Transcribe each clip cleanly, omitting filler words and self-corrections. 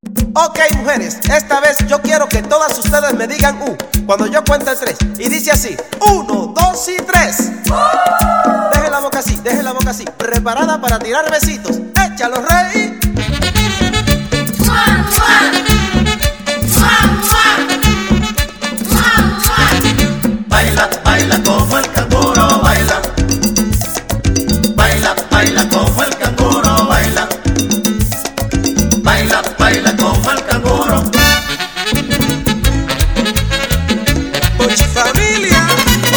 Ok, mujeres, esta vez yo quiero que todas ustedes me digan cuando yo cuente 3. Y dice así: 1, 2 y 3. Deje la boca así, preparada para tirar besitos. Échalo, rey. Baila, baila como el canguro, baila. Baila, baila como el canguro, baila. Baila, baila como el canguro. Pochi familia.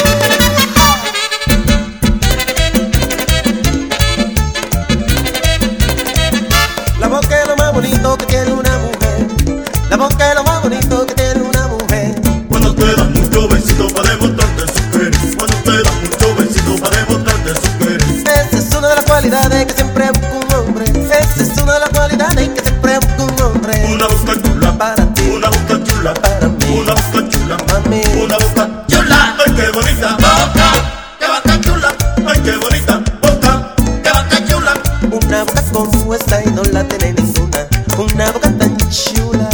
La boca es lo más bonito que tiene una mujer. La boca es lo más bonito que tiene una mujer. Cuando te das mucho besito para demostrarte su querer. Cuando te das mucho besito para demostrarte su querer. Esa es una de las cualidades que siempre busca un hombre. Esa es una de las cualidades que siempre busca un hombre. Una boca chula para ti, una boca chula para mí, una boca chula, mami, una boca chula. Ay, qué bonita boca, qué boca chula. Ay, qué bonita boca, qué boca chula. una boca como esta y no la tiene ninguna. Una boca tan chula.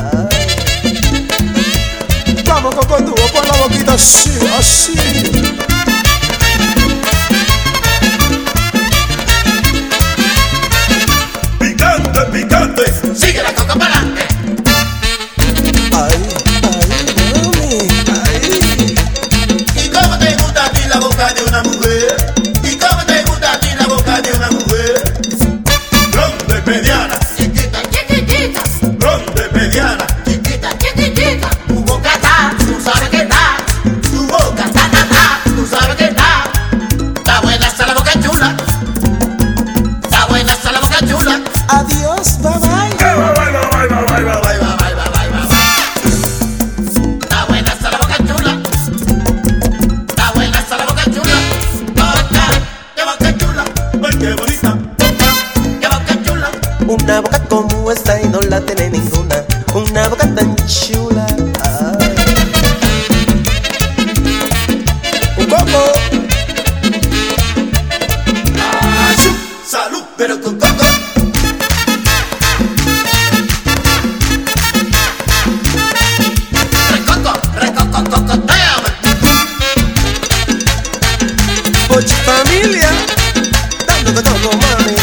Ay. Vamos con dúo, con la boquita así, así. Picante, picante, sigue la coca para adelante. Ay, ay, mami, ay. ¿Y cómo te gusta a ti la boca de una mujer? ¿Y cómo te gusta a ti la boca de una mujer? Grande, mediana, Chiquita, chiquitita, grande, mediana. chiquita, chiquitita. Tu boca está, tú sabes que está. Tu boca está, tú sabes que está. Está buena esa la boca chula. Está buena esa la boca chula. Adiós, bye bye. Está buena esa la boca chula. Está buena esa la boca chula. Boca, qué boca chula. Ay, qué bonita. Boca, qué boca chula. Una boca como esta y no la tiene ninguna. Una boca tan chula. Ay. Un poco. Salud, pero con coco. Recoco, recoco, cocoteame. Pochi familia. Dándote coco, mami.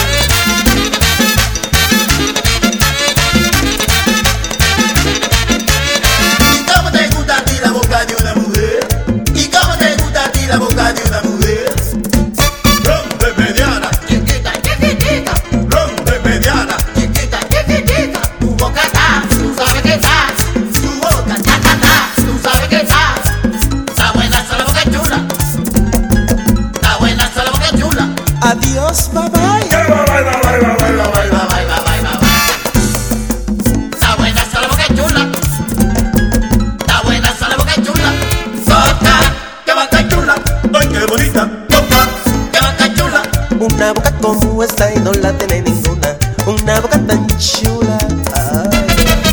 ¿Y cómo te gusta a ti la boca de una mujer? ¿Y cómo te gusta a ti la boca de una mujer? Grande, mediana, Chiquita, chiquitita, grande, mediana. chiquita, chiquitita. Tu boca está, Tú sabes que está, tu boca está. tú sabes que está. Está buena esa la boca chula. Está buena esa la boca chula. Adiós, bye bye. Está buena esa la boca chula. Está buena esa la boca chula. Boca, qué boca chula. Ay, qué bonita. Boca, qué boca chula. Una boca como esta y no la tiene ninguna. Una boca tan chula. Ay.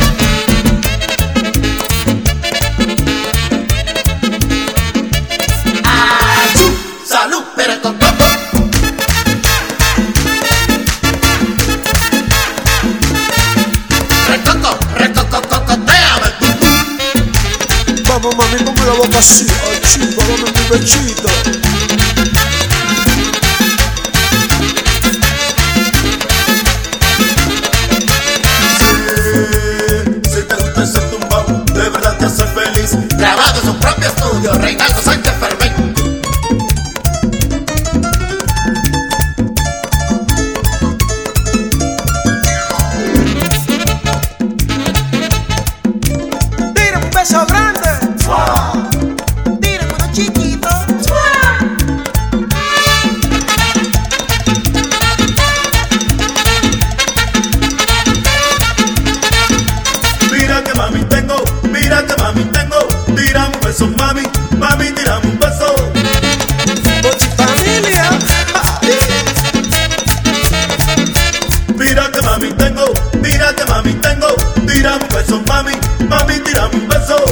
Salud, pero con coco. Recoco, recoco, cocoteame. Vamos, mami, ponme la boca así. Ay, chico, dame mi pechito. Si te gusta ese tumbao, de verdad te hace feliz. Grabado en su propio estudio, Reinaldo Sánchez Fermín. Tírame un beso grande. Tírame uno chiquito. Mira que mami tengo, mira que mami tengo. Tírame un beso, mami, mami, tírame un beso. Pochi familia. Mira que mami tengo, mira que mami tengo. Tírame un beso, mami, mami, tírame un beso.